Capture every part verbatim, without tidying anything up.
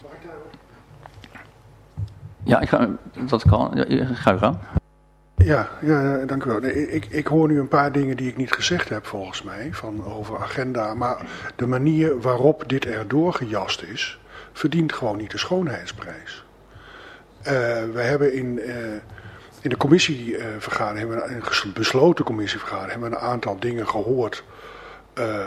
Ja, ik ga, dat kan. Ja, ga u gaan. Ja, ja, dank u wel. Nee, ik, ik hoor nu een paar dingen die ik niet gezegd heb volgens mij, van over agenda. Maar de manier waarop dit erdoor gejast is, verdient gewoon niet de schoonheidsprijs. Uh, we hebben in, uh, in de commissievergadering, hebben we een besloten commissievergadering, hebben we een aantal dingen gehoord uh,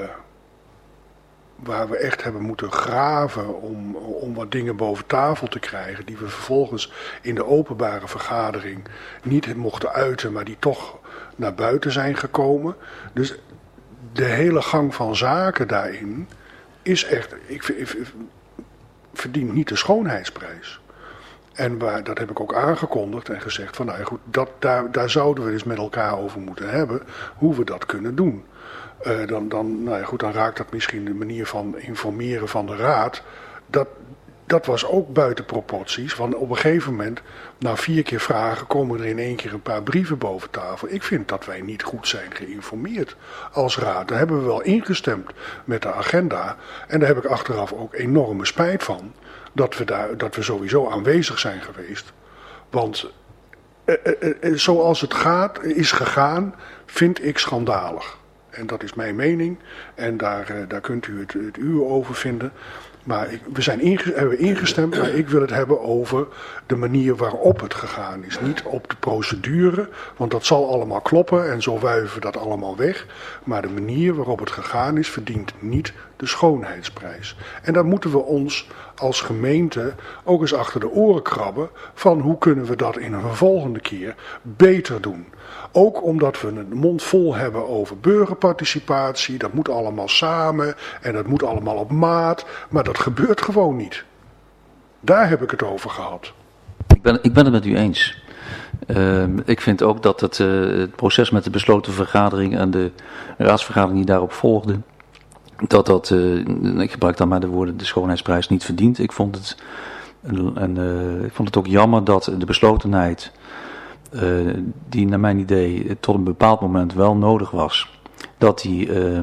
waar we echt hebben moeten graven om, om wat dingen boven tafel te krijgen, die we vervolgens in de openbare vergadering niet mochten uiten, maar die toch naar buiten zijn gekomen. Dus de hele gang van zaken daarin is echt, ik, ik, ik verdient niet de schoonheidsprijs. En waar, dat heb ik ook aangekondigd en gezegd van nou ja goed, dat, daar, daar zouden we eens met elkaar over moeten hebben, hoe we dat kunnen doen. Uh, dan, dan, nou ja, goed, dan raakt dat misschien de manier van informeren van de raad. Dat, dat was ook buiten proporties. Want op een gegeven moment, na vier keer vragen, komen er in één keer een paar brieven boven tafel. Ik vind dat wij niet goed zijn geïnformeerd als raad. Daar hebben we wel ingestemd met de agenda. En daar heb ik achteraf ook enorme spijt van. Dat we, daar, dat we sowieso aanwezig zijn geweest. Want uh, uh, uh, zoals het gaat, is gegaan, vind ik schandalig. En dat is mijn mening. En daar, uh, daar kunt u het, het uur over vinden. Maar ik, we zijn inge, hebben ingestemd, maar ik wil het hebben over de manier waarop het gegaan is. Niet op de procedure, want dat zal allemaal kloppen en zo wuiven we dat allemaal weg. Maar de manier waarop het gegaan is, verdient niet de schoonheidsprijs. En daar moeten we ons als gemeente ook eens achter de oren krabben van hoe kunnen we dat in een volgende keer beter doen. Ook omdat we een mond vol hebben over burgerparticipatie, dat moet allemaal samen en dat moet allemaal op maat, maar dat gebeurt gewoon niet. Daar heb ik het over gehad. Ik ben, ik ben het met u eens. Uh, ik vind ook dat het, uh, het proces met de besloten vergadering en de raadsvergadering die daarop volgde, dat dat, uh, ik gebruik dan maar de woorden, de schoonheidsprijs niet verdient. Ik vond het, en, uh, ik vond het ook jammer dat de beslotenheid, Uh, die naar mijn idee tot een bepaald moment wel nodig was, dat die, uh,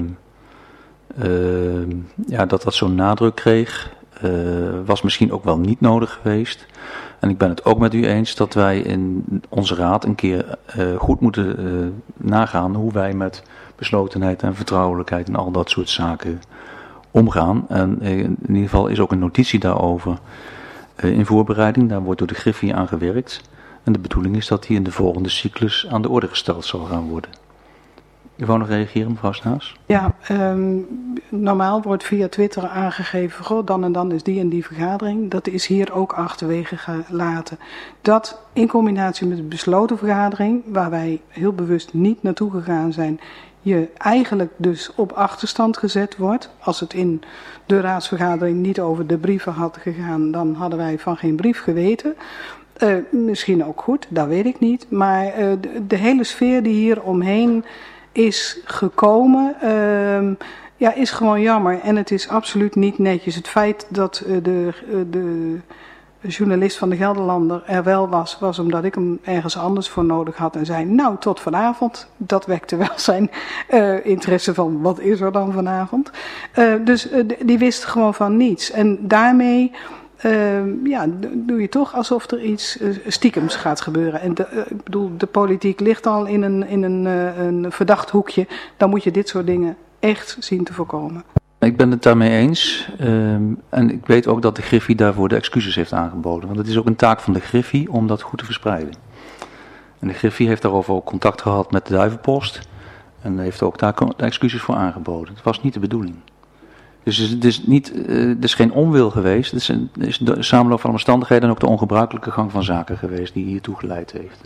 uh, ja, dat, dat zo'n nadruk kreeg, uh, was misschien ook wel niet nodig geweest. En ik ben het ook met u eens dat wij in onze raad een keer uh, goed moeten uh, nagaan hoe wij met beslotenheid en vertrouwelijkheid en al dat soort zaken omgaan. En uh, in ieder geval is ook een notitie daarover uh, in voorbereiding, daar wordt door de Griffie aan gewerkt. En de bedoeling is dat die in de volgende cyclus aan de orde gesteld zal gaan worden. U wou nog reageren, mevrouw Snaas? Ja, um, normaal wordt via Twitter aangegeven, goh, dan en dan is die en die vergadering. Dat is hier ook achterwege gelaten. Dat in combinatie met de besloten vergadering, waar wij heel bewust niet naartoe gegaan zijn, je eigenlijk dus op achterstand gezet wordt. Als het in de raadsvergadering niet over de brieven had gegaan, dan hadden wij van geen brief geweten. Uh, misschien ook goed, dat weet ik niet. Maar uh, de, de hele sfeer die hier omheen is gekomen, uh, ja, is gewoon jammer. En het is absoluut niet netjes. Het feit dat uh, de, uh, de journalist van de Gelderlander er wel was, was omdat ik hem ergens anders voor nodig had. En zei, nou, tot vanavond. Dat wekte wel zijn uh, interesse van, wat is er dan vanavond? Uh, dus uh, die wist gewoon van niets. En daarmee Uh, ja, doe je toch alsof er iets uh, stiekems gaat gebeuren. En de, uh, ik bedoel, de politiek ligt al in een, in een, uh, een verdacht hoekje. Dan moet je dit soort dingen echt zien te voorkomen. Ik ben het daarmee eens. Uh, en ik weet ook dat de Griffie daarvoor de excuses heeft aangeboden. Want het is ook een taak van de Griffie om dat goed te verspreiden. En de Griffie heeft daarover ook contact gehad met de Duivenpost. En heeft ook daar de excuses voor aangeboden. Het was niet de bedoeling. Dus het is, niet, het is geen onwil geweest, het is, een, het is de samenloop van omstandigheden en ook de ongebruikelijke gang van zaken geweest die hiertoe geleid heeft.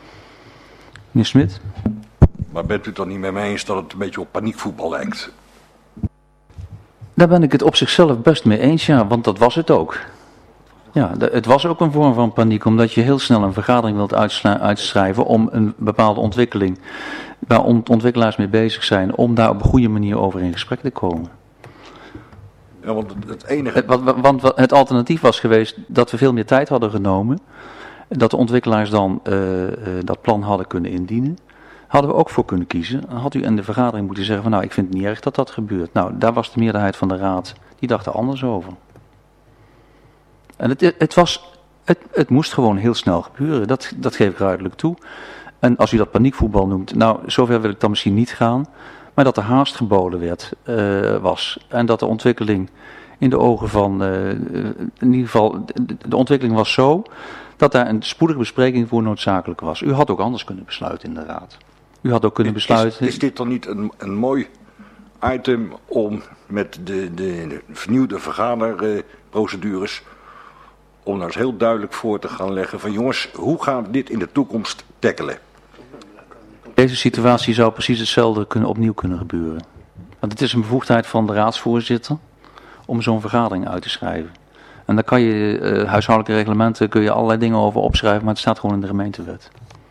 Meneer Smit? Maar bent u het toch niet met mij eens dat het een beetje op paniekvoetbal lijkt? Daar ben ik het op zichzelf best mee eens, ja, want dat was het ook. Ja, het was ook een vorm van paniek, omdat je heel snel een vergadering wilt uitschrijven om een bepaalde ontwikkeling, waar ontwikkelaars mee bezig zijn, om daar op een goede manier over in gesprek te komen. Ja, want het enige... Want, want het alternatief was geweest dat we veel meer tijd hadden genomen. Dat de ontwikkelaars dan uh, uh, dat plan hadden kunnen indienen. Hadden we ook voor kunnen kiezen. Dan had u in de vergadering moeten zeggen van nou, ik vind het niet erg dat dat gebeurt. Nou, daar was de meerderheid van de raad, die dacht er anders over. En het, het, was, het, het moest gewoon heel snel gebeuren, dat, dat geef ik duidelijk toe. En als u dat paniekvoetbal noemt, nou, zover wil ik dan misschien niet gaan, maar dat er haast geboden werd, uh, was. En dat de ontwikkeling in de ogen van, uh, in ieder geval, de, de ontwikkeling was zo, dat daar een spoedige bespreking voor noodzakelijk was. U had ook anders kunnen besluiten in de raad. U had ook kunnen besluiten... Is, is dit dan niet een, een mooi item om met de, de, de vernieuwde vergaderprocedures, om nou eens heel duidelijk voor te gaan leggen van jongens, hoe gaan we dit in de toekomst tackelen? Deze situatie zou precies hetzelfde kunnen, opnieuw kunnen gebeuren. Want het is een bevoegdheid van de raadsvoorzitter om zo'n vergadering uit te schrijven. En daar kan je, uh, huishoudelijke reglementen, kun je allerlei dingen over opschrijven, maar het staat gewoon in de gemeentewet.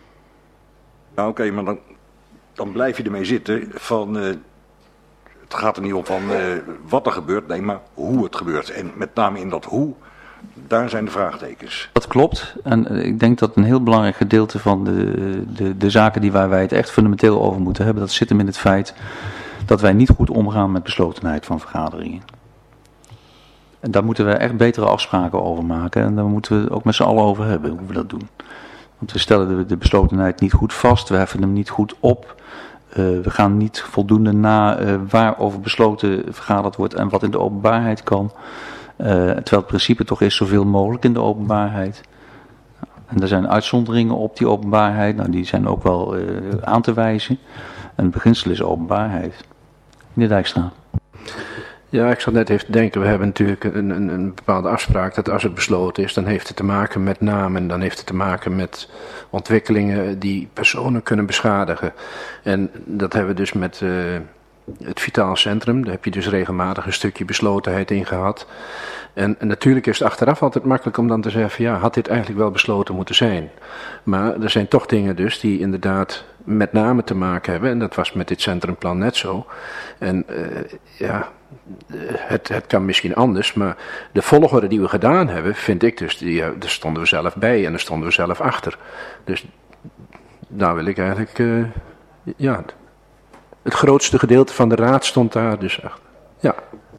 Nou oké, okay, maar dan, dan blijf je ermee zitten van, uh, het gaat er niet om van uh, wat er gebeurt, nee, maar hoe het gebeurt. En met name in dat hoe, daar zijn de vraagtekens. Dat klopt. En uh, ik denk dat een heel belangrijk gedeelte van de, de, de zaken die waar wij het echt fundamenteel over moeten hebben, dat zit hem in het feit dat wij niet goed omgaan met beslotenheid van vergaderingen. En daar moeten we echt betere afspraken over maken. En daar moeten we ook met z'n allen over hebben, hoe we dat doen. Want we stellen de, de beslotenheid niet goed vast, we heffen hem niet goed op. Uh, we gaan niet voldoende na uh, waarover besloten vergaderd wordt en wat in de openbaarheid kan. Uh, terwijl het principe toch is zoveel mogelijk in de openbaarheid. En er zijn uitzonderingen op die openbaarheid, nou, die zijn ook wel uh, aan te wijzen. En het beginsel is openbaarheid. Meneer Dijkstra. Ja, ik zat net even te denken, we hebben natuurlijk een, een, een bepaalde afspraak dat als het besloten is, dan heeft het te maken met namen, dan heeft het te maken met ontwikkelingen die personen kunnen beschadigen. En dat hebben we dus met uh, het Vitaal Centrum, daar heb je dus regelmatig een stukje beslotenheid in gehad. En, en natuurlijk is het achteraf altijd makkelijk om dan te zeggen van ja, had dit eigenlijk wel besloten moeten zijn. Maar er zijn toch dingen dus die inderdaad met name te maken hebben, en dat was met dit centrumplan net zo. En uh, ja, het, het kan misschien anders, maar de volgorde die we gedaan hebben, vind ik dus, die, daar stonden we zelf bij en daar stonden we zelf achter. Dus daar wil ik eigenlijk, uh, ja, het grootste gedeelte van de raad stond daar dus achter. Ja.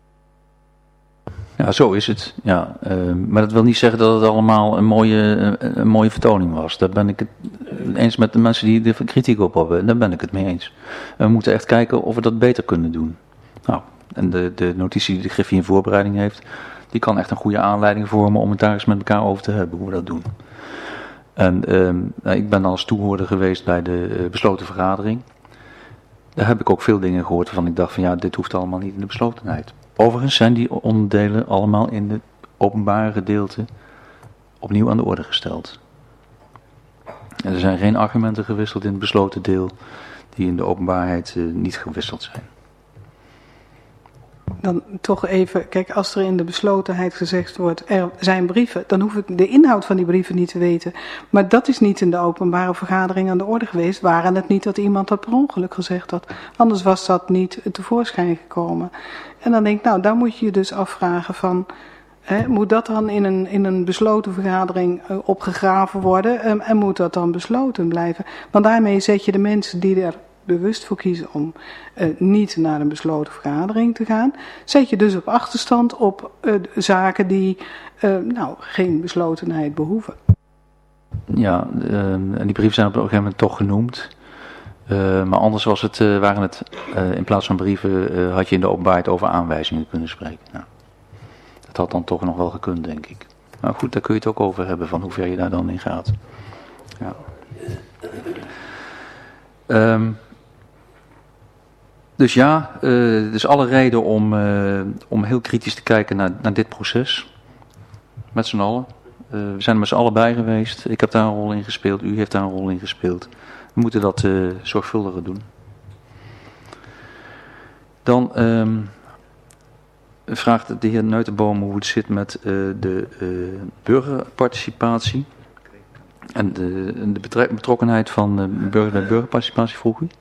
Ja, zo is het. Ja, uh, maar dat wil niet zeggen dat het allemaal een mooie, een, een mooie vertoning was. Daar ben ik het eens met de mensen die er kritiek op hebben. Daar ben ik het mee eens. We moeten echt kijken of we dat beter kunnen doen. Nou, en de, de notitie die de Griffie in voorbereiding heeft, die kan echt een goede aanleiding vormen om het daar eens met elkaar over te hebben, hoe we dat doen. En uh, ik ben als toehoorder geweest bij de uh, besloten vergadering. Daar heb ik ook veel dingen gehoord waarvan ik dacht van ja, dit hoeft allemaal niet in de beslotenheid. Overigens zijn die onderdelen allemaal in het openbare gedeelte opnieuw aan de orde gesteld. En er zijn geen argumenten gewisseld in het besloten deel die in de openbaarheid uh, niet gewisseld zijn. Dan toch even, kijk, als er in de beslotenheid gezegd wordt, er zijn brieven, dan hoef ik de inhoud van die brieven niet te weten. Maar dat is niet in de openbare vergadering aan de orde geweest, waren het niet dat iemand dat per ongeluk gezegd had. Anders was dat niet tevoorschijn gekomen. En dan denk ik, nou, daar moet je je dus afvragen van, hè, moet dat dan in een, in een besloten vergadering uh, opgegraven worden um, en moet dat dan besloten blijven? Want daarmee zet je de mensen die er bewust voor kiezen om uh, niet naar een besloten vergadering te gaan, zet je dus op achterstand op uh, zaken die uh, nou, geen beslotenheid behoeven. Ja, uh, en die brieven zijn op een gegeven moment toch genoemd. Uh, maar anders was het, uh, waren het, uh, in plaats van brieven, uh, had je in de openbaarheid over aanwijzingen kunnen spreken. Nou, dat had dan toch nog wel gekund, denk ik. Maar goed, daar kun je het ook over hebben, van hoe ver je daar dan in gaat. Ja. Um, Dus ja, uh, er is alle reden om, uh, om heel kritisch te kijken naar, naar dit proces. Met z'n allen. Uh, we zijn er met z'n allen bij geweest. Ik heb daar een rol in gespeeld. U heeft daar een rol in gespeeld. We moeten dat uh, zorgvuldiger doen. Dan um, vraagt de heer Neutenboom hoe het zit met uh, de uh, burgerparticipatie. En de, de betrek- betrokkenheid van de burger bij burgerparticipatie, vroeg u?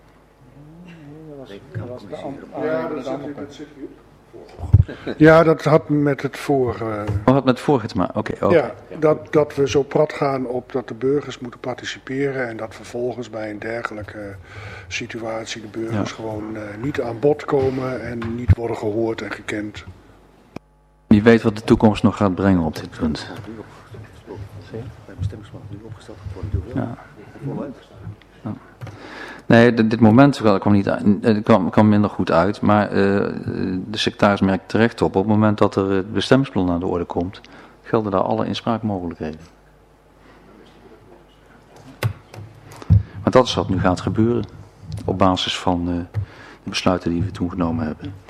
Ja, dat zit, dat zit ja, dat had met het vorige... Oh, had met het vorige te maken, oké. Okay, okay. Ja, dat, dat we zo prat gaan op dat de burgers moeten participeren en dat vervolgens bij een dergelijke situatie de burgers ja. gewoon uh, niet aan bod komen en niet worden gehoord en gekend. Wie weet wat de toekomst nog gaat brengen op dit punt. Ja. Ja. Nee, dit, dit moment kwam, niet, kwam, kwam minder goed uit, maar uh, de secretaris merkt terecht op, op het moment dat er het bestemmingsplan aan de orde komt, gelden daar alle inspraakmogelijkheden. Maar dat is wat nu gaat gebeuren, op basis van uh, de besluiten die we toen genomen hebben.